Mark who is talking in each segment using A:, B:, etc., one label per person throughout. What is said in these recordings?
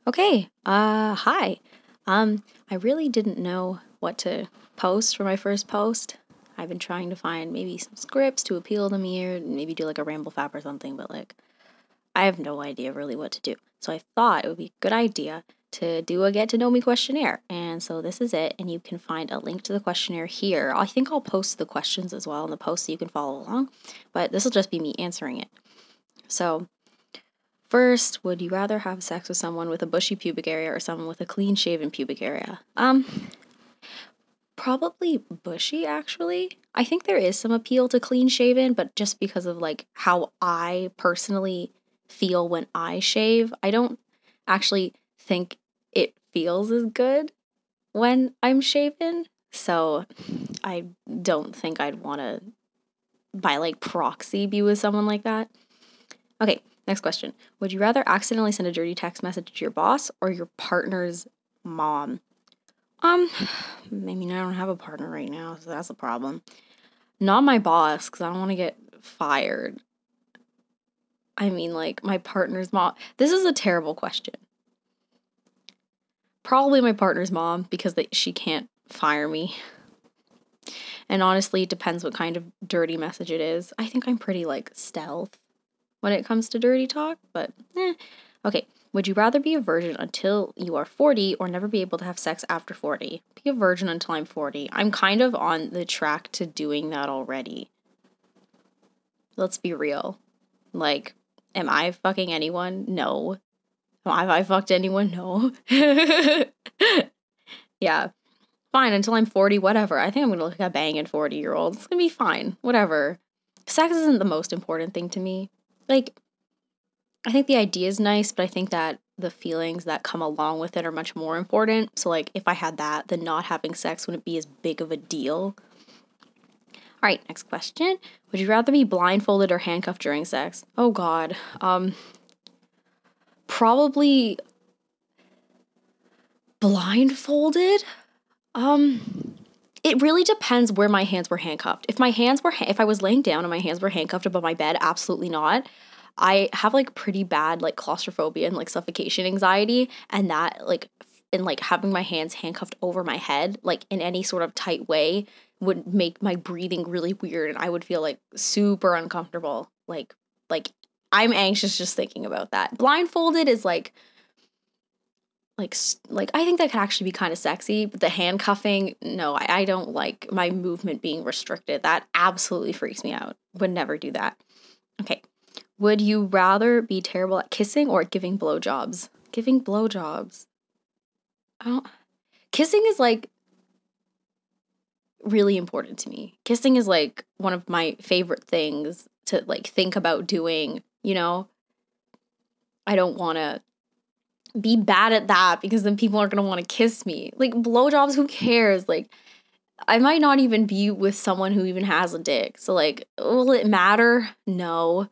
A: Okay, hi. I really didn't know what to post for my first post. I've been trying to find maybe some scripts to appeal to me or maybe do like a ramble fap or something, but like I have no idea really what to do. So I thought it would be a good idea to do a get to know me questionnaire. And so this is it, and you can find a link to the questionnaire here. I think I'll post the questions as well in the post so you can follow along, but this will just be me answering it. So first, would you rather have sex with someone with a bushy pubic area or someone with a clean shaven pubic area? Probably bushy actually. I think there is some appeal to clean shaven, but just because of like how I personally feel when I shave, I don't actually think it feels as good when I'm shaven. So I don't think I'd want to by like proxy be with someone like that. Okay, next question. Would you rather accidentally send a dirty text message to your boss or your partner's mom? Um, I mean, I don't have a partner right now, so that's a problem. Not my boss, because I don't want to get fired. I mean, like, my partner's mom. This is a terrible question. Probably my partner's mom, because she can't fire me. And honestly, it depends what kind of dirty message it is. I think I'm pretty, like, stealth when it comes to dirty talk, but Okay, would you rather be a virgin until you are 40 or never be able to have sex after 40? Be a virgin until I'm 40. I'm kind of on the track to doing that already. Let's be real. Like, am I fucking anyone? No. Have I fucked anyone? No. Yeah. Fine, until I'm 40, whatever. I think I'm gonna look at banging 40-year-olds. It's gonna be fine. Whatever. Sex isn't the most important thing to me. Like, I think the idea is nice, but I think that the feelings that come along with it are much more important. So, like, if I had that, then not having sex wouldn't be as big of a deal. All right, next question. Would you rather be blindfolded or handcuffed during sex? Oh, God. Probably blindfolded. It really depends where my hands were handcuffed. If I was laying down and my hands were handcuffed above my bed, absolutely not. I have like pretty bad like claustrophobia and like suffocation anxiety, and that like and like having my hands handcuffed over my head like in any sort of tight way would make my breathing really weird, and I would feel like super uncomfortable. Like I'm anxious just thinking about that. Blindfolded is like I think that could actually be kind of sexy, but the handcuffing, no, I don't like my movement being restricted. That absolutely freaks me out. Would never do that. Okay. Would you rather be terrible at kissing or at giving blowjobs? Giving blowjobs. I don't Kissing is like really important to me. Kissing is like one of my favorite things to like think about doing, you know? I don't want to be bad at that because then people aren't going to want to kiss me. Like blowjobs, who cares? Like I might not even be with someone who even has a dick. So, like, will it matter? No.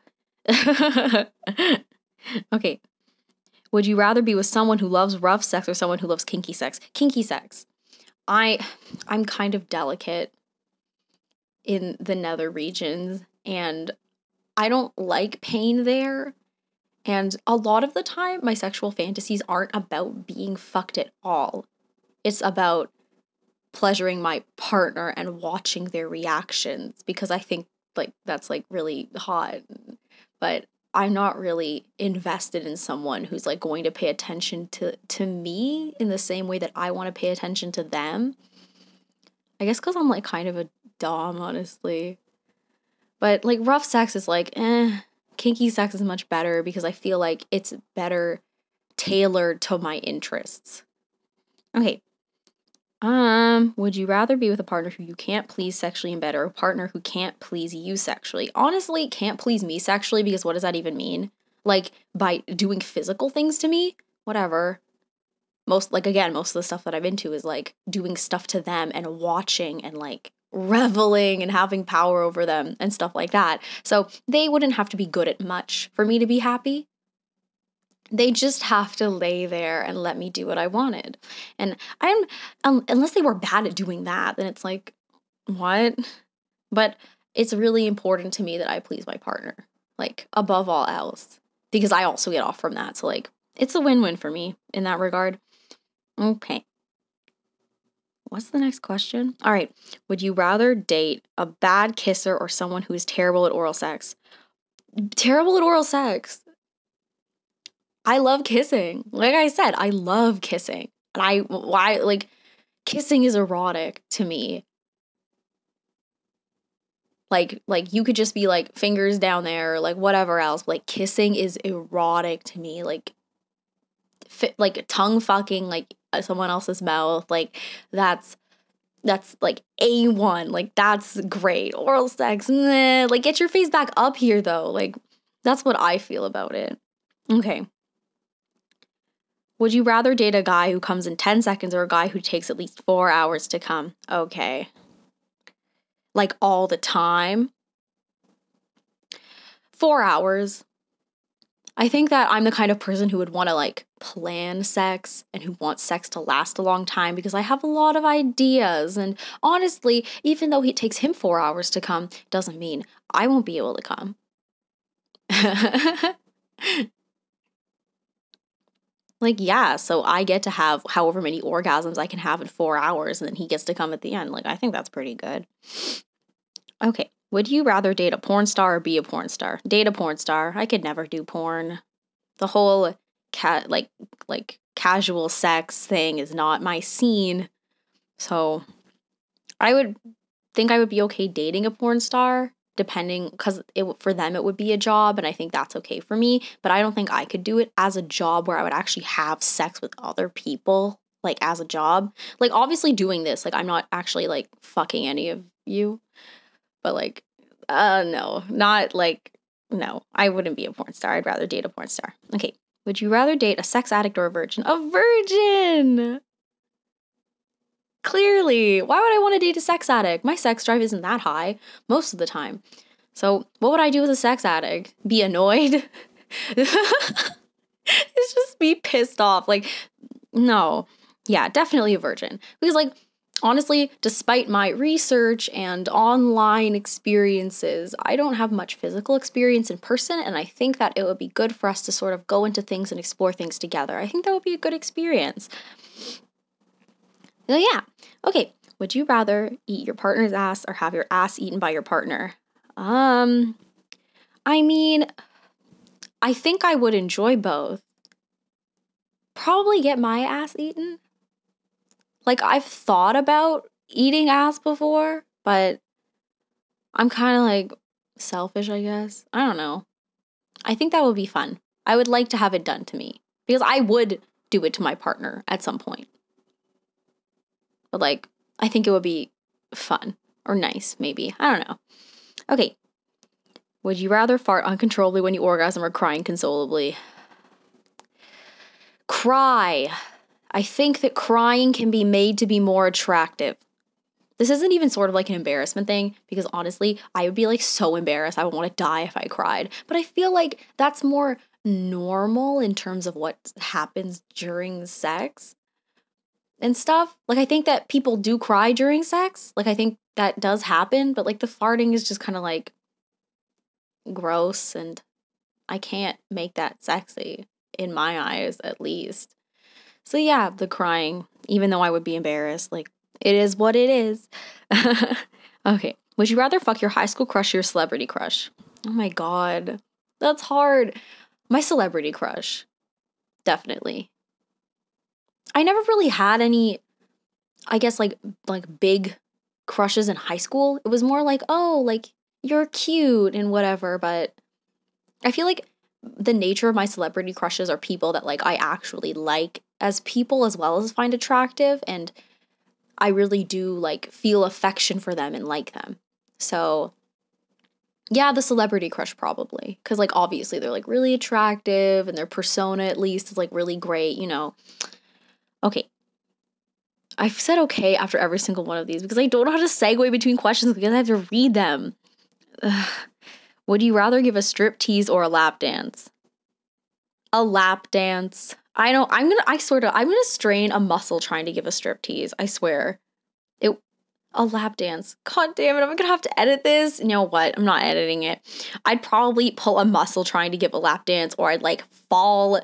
A: Okay. Would you rather be with someone who loves rough sex or someone who loves kinky sex? Kinky sex. I I'm kind of delicate in the nether regions and I don't like pain there. And a lot of the time my sexual fantasies aren't about being fucked at all. It's about pleasuring my partner and watching their reactions because I think like that's like really hot. But I'm not really invested in someone who's like going to pay attention to me in the same way that I want to pay attention to them. I guess cuz I'm like kind of a dom honestly. But like rough sex is like kinky sex is much better because I feel like it's better tailored to my interests. Okay, would you rather be with a partner who you can't please sexually in bed or a partner who can't please you sexually? Honestly, can't please me sexually because what does that even mean? Like by doing physical things to me? Whatever. Most of the stuff that I'm into is like doing stuff to them and watching and like reveling and having power over them and stuff like that. So they wouldn't have to be good at much for me to be happy. They just have to lay there and let me do what I wanted. And unless they were bad at doing that, then it's like, what? But it's really important to me that I please my partner, like above all else, because I also get off from that. So, like, It's a win-win for me in that regard. Okay. What's the next question? All right. Would you rather date a bad kisser or someone who is terrible at oral sex? Terrible at oral sex. I love kissing. Like I said, I love kissing. And like, kissing is erotic to me. Like you could just be like fingers down there or like whatever else. Like kissing is erotic to me. Like like tongue fucking like someone else's mouth. Like that's like A1. Like that's great. Oral sex, meh. Like get your face back up here though. Like that's what I feel about it. Okay. Would you rather date a guy who comes in 10 seconds or a guy who takes at least 4 hours to come? Okay. Like all the time? 4 hours. I think that I'm the kind of person who would want to like plan sex and who wants sex to last a long time because I have a lot of ideas. And honestly, even though it takes him 4 hours to come, doesn't mean I won't be able to come. Like, yeah, so I get to have however many orgasms I can have in 4 hours and then he gets to come at the end. Like, I think that's pretty good. Okay. Would you rather date a porn star or be a porn star? Date a porn star. I could never do porn. The whole like casual sex thing is not my scene. So I would think I would be okay dating a porn star, depending because for them it would be a job, and I think that's okay for me. But I don't think I could do it as a job where I would actually have sex with other people, like as a job. Like obviously doing this, like I'm not actually like fucking any of you, but like, no, not like, no, I wouldn't be a porn star. I'd rather date a porn star. Okay. Would you rather date a sex addict or a virgin? A virgin! Clearly. Why would I want to date a sex addict? My sex drive isn't that high most of the time. So, what would I do as a sex addict? Be annoyed? It's just be pissed off. Like, no. Yeah, definitely a virgin. Because, like, honestly, despite my research and online experiences, I don't have much physical experience in person, and I think that it would be good for us to sort of go into things and explore things together. I think that would be a good experience. So, yeah. Okay. Would you rather eat your partner's ass or have your ass eaten by your partner? I mean, I think I would enjoy both. Probably get my ass eaten. Like, I've thought about eating ass before, but I'm kind of like selfish, I guess. I don't know. I think that would be fun. I would like to have it done to me because I would do it to my partner at some point. But, like, I think it would be fun or nice, maybe. I don't know. Okay. Would you rather fart uncontrollably when you orgasm or cry inconsolably? Cry. I think that crying can be made to be more attractive. This isn't even sort of like an embarrassment thing because honestly, I would be like so embarrassed. I would want to die if I cried. But I feel like that's more normal in terms of what happens during sex and stuff. Like, I think that people do cry during sex. Like, I think that does happen. But like, the farting is just kind of like gross and I can't make that sexy in my eyes, at least. So yeah, the crying, even though I would be embarrassed, like it is what it is. Okay. Would you rather fuck your high school crush or your celebrity crush? Oh my God. That's hard. My celebrity crush. Definitely. I never really had any, I guess like big crushes in high school. It was more like, oh, like you're cute and whatever, but I feel like the nature of my celebrity crushes are people that like I actually like as people as well as find attractive, and I really do like feel affection for them and like them. So, yeah, the celebrity crush probably cuz like obviously they're like really attractive and their persona at least is like really great, you know. Okay. I've said okay after every single one of these because I don't know how to segue between questions because I have to read them. Ugh. Would you rather give a strip tease or a lap dance? A lap dance. I'm gonna strain a muscle trying to give a strip tease. I swear. It A lap dance. God damn it, I'm gonna have to edit this. You know what? I'm not editing it. I'd probably pull a muscle trying to give a lap dance, or I'd like fall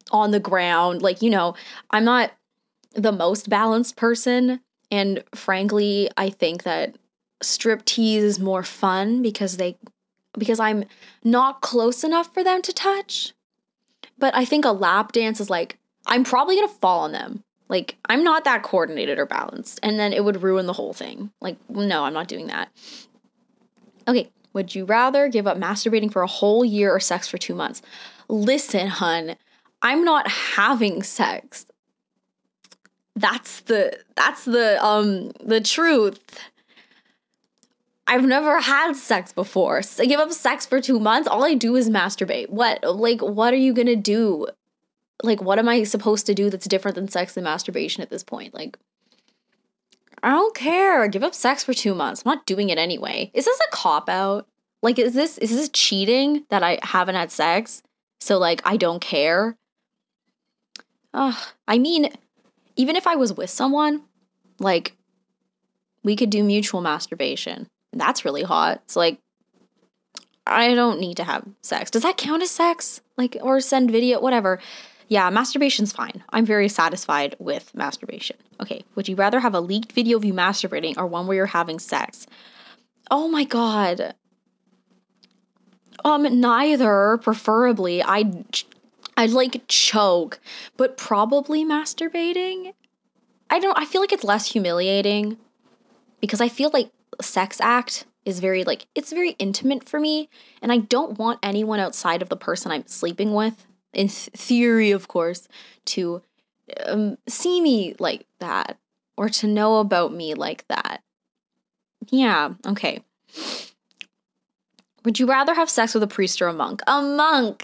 A: on the ground. Like, I'm not the most balanced person. And frankly, I think that striptease is more fun because I'm not close enough for them to touch. But I think a lap dance is like, I'm probably gonna fall on them. Like, I'm not that coordinated or balanced. And then it would ruin the whole thing. Like, no, I'm not doing that. Okay, would you rather give up masturbating for a whole year or sex for 2 months? Listen, hun, I'm not having sex. That's the truth. I've never had sex before. So I give up sex for 2 months. All I do is masturbate. What are you gonna do? Like, what am I supposed to do that's different than sex and masturbation at this point? Like, I don't care. Give up sex for 2 months. I'm not doing it anyway. Is this a cop out? Like, is this cheating that I haven't had sex? So like, I don't care. I mean, even if I was with someone, like, we could do mutual masturbation. That's really hot. It's like, I don't need to have sex. Does that count as sex? Like, or send video, whatever. Yeah, masturbation's fine. I'm very satisfied with masturbation. Okay, would you rather have a leaked video of you masturbating or one where you're having sex? Oh my god. Neither, preferably. I'd like choke, but probably masturbating. I feel like it's less humiliating because I feel like sex act is very like it's very intimate for me and I don't want anyone outside of the person I'm sleeping with in theory of course to see me like that or to know about me like that. Yeah, okay. Would you rather have sex with a priest or a monk? A monk.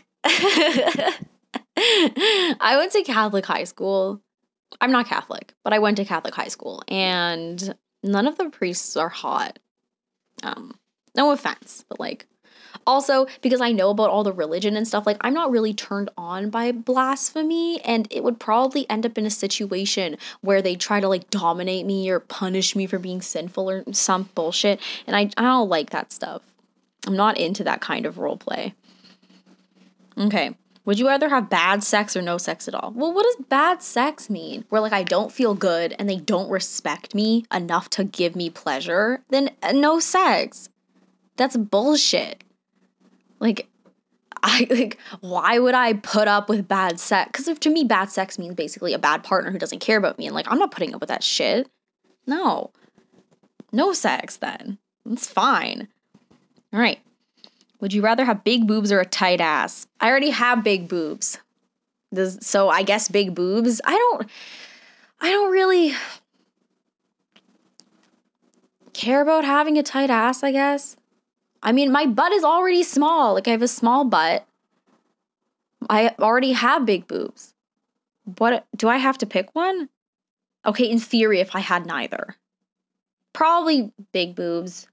A: I went to Catholic high school. I'm not Catholic, but I went to Catholic high school and none of the priests are hot. No offense, but like also because I know about all the religion and stuff, like I'm not really turned on by blasphemy and it would probably end up in a situation where they try to like dominate me or punish me for being sinful or some bullshit. And I don't like that stuff. I'm not into that kind of role play. Okay. Would you rather have bad sex or no sex at all? Well, what does bad sex mean? Where like I don't feel good and they don't respect me enough to give me pleasure? Then no sex. That's bullshit. Like, why would I put up with bad sex? Because to me, bad sex means basically a bad partner who doesn't care about me. And like, I'm not putting up with that shit. No. No sex then. It's fine. All right. Would you rather have big boobs or a tight ass? I already have big boobs. So I guess big boobs. I don't really care about having a tight ass, I guess. I mean, my butt is already small. Like I have a small butt. I already have big boobs. What do I have to pick one? Okay, in theory, if I had neither. Probably big boobs.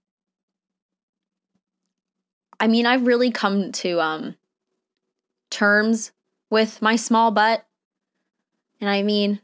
A: I mean, I've really come to terms with my small butt. And I mean,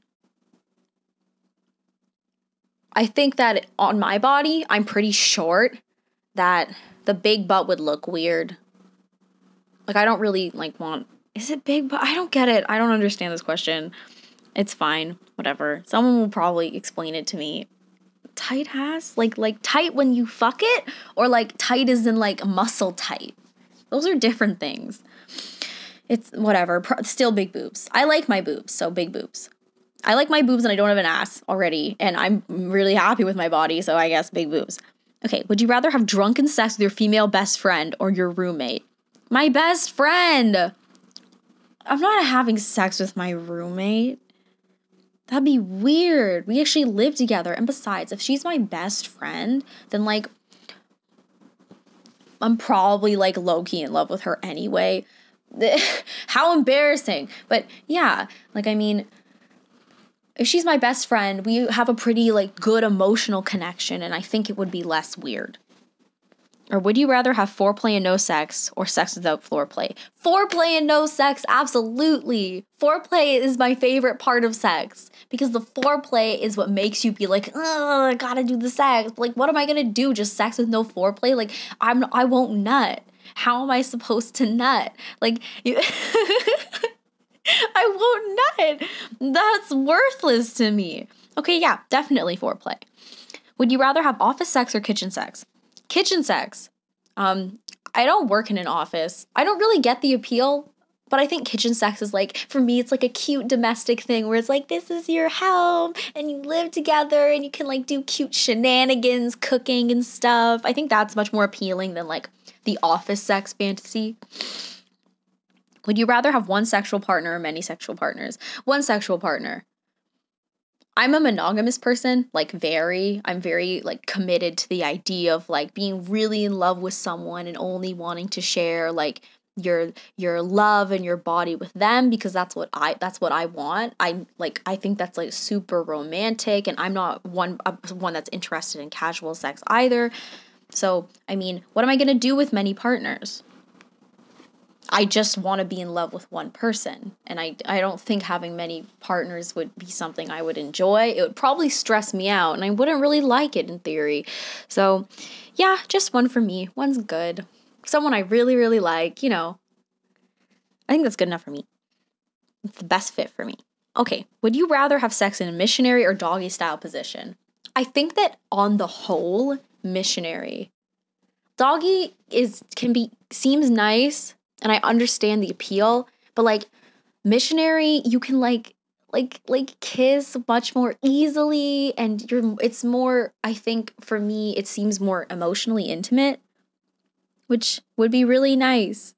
A: I think that on my body, I'm pretty short, that the big butt would look weird. Like, I don't really, like, want... Is it big butt? I don't get it. I don't understand this question. It's fine. Whatever. Someone will probably explain it to me. Tight ass? Like tight when you fuck it? Or, like, tight as in, like, muscle tight? Those are different things. It's whatever. Still big boobs. I like my boobs, so big boobs. I like my boobs and I don't have an ass already, and I'm really happy with my body, so I guess big boobs. Okay, would you rather have drunken sex with your female best friend or your roommate? My best friend! I'm not having sex with my roommate. That'd be weird. We actually live together, and besides, if she's my best friend, then, like, I'm probably, like, low-key in love with her anyway. How embarrassing. But, yeah, like, I mean... If she's my best friend, we have a pretty, like, good emotional connection, and I think it would be less weird. Or would you rather have foreplay and no sex, or sex without foreplay? Foreplay and no sex, absolutely! Foreplay is my favorite part of sex, because the foreplay is what makes you be like, oh, I gotta do the sex. Like, what am I gonna do? Just sex with no foreplay? Like, I won't nut. How am I supposed to nut? Like, you... I won't nut. That's worthless to me. Okay, yeah, definitely foreplay. Would you rather have office sex or kitchen sex? Kitchen sex. I don't work in an office. I don't really get the appeal, but I think kitchen sex is like, for me, it's like a cute domestic thing where it's like, this is your home and you live together and you can like do cute shenanigans, cooking and stuff. I think that's much more appealing than like the office sex fantasy. Would you rather have one sexual partner or many sexual partners? One sexual partner. I'm a monogamous person, like I'm very like committed to the idea of like being really in love with someone and only wanting to share like your love and your body with them because that's what I want. I think that's like super romantic and I'm not one that's interested in casual sex either. So, I mean, what am I going to do with many partners? I just want to be in love with one person. And I don't think having many partners would be something I would enjoy. It would probably stress me out and I wouldn't really like it in theory. So, yeah, just one for me. One's good. Someone I really, really like, I think that's good enough for me. It's the best fit for me. Okay, would you rather have sex in a missionary or doggy style position? I think that on the whole, missionary. Doggy seems nice and I understand the appeal, but like missionary you can like kiss much more easily and it's more, I think for me it seems more emotionally intimate, which would be really nice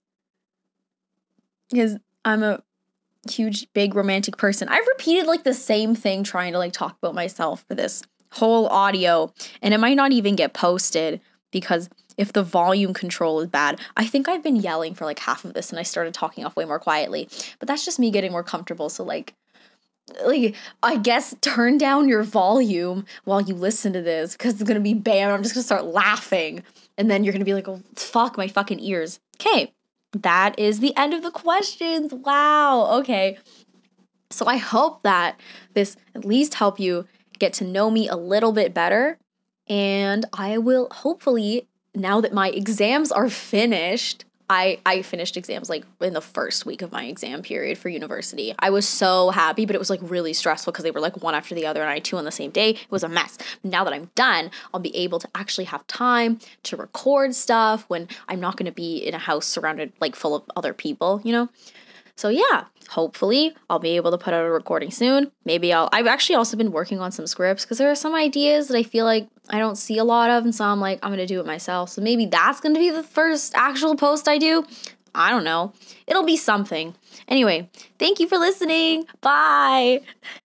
A: because I'm a huge big romantic person. I've repeated like the same thing trying to like talk about myself for this whole audio and it might not even get posted because if the volume control is bad. I think I've been yelling for like half of this and I started talking off way more quietly. But that's just me getting more comfortable. So like I guess turn down your volume while you listen to this because it's gonna be bad. I'm just gonna start laughing and then you're gonna be like, oh fuck my fucking ears. Okay, that is the end of the questions. Wow. Okay. So I hope that this at least help you get to know me a little bit better. And I will hopefully, now that my exams are finished, I finished exams like in the first week of my exam period for university. I was so happy, but it was like really stressful because they were like one after the other and I had two on the same day. It was a mess. Now that I'm done, I'll be able to actually have time to record stuff when I'm not going to be in a house surrounded like full of other people. So yeah, hopefully I'll be able to put out a recording soon. I've actually also been working on some scripts because there are some ideas that I feel like I don't see a lot of. And so I'm like, I'm going to do it myself. So maybe that's going to be the first actual post I do. I don't know. It'll be something. Anyway, thank you for listening. Bye.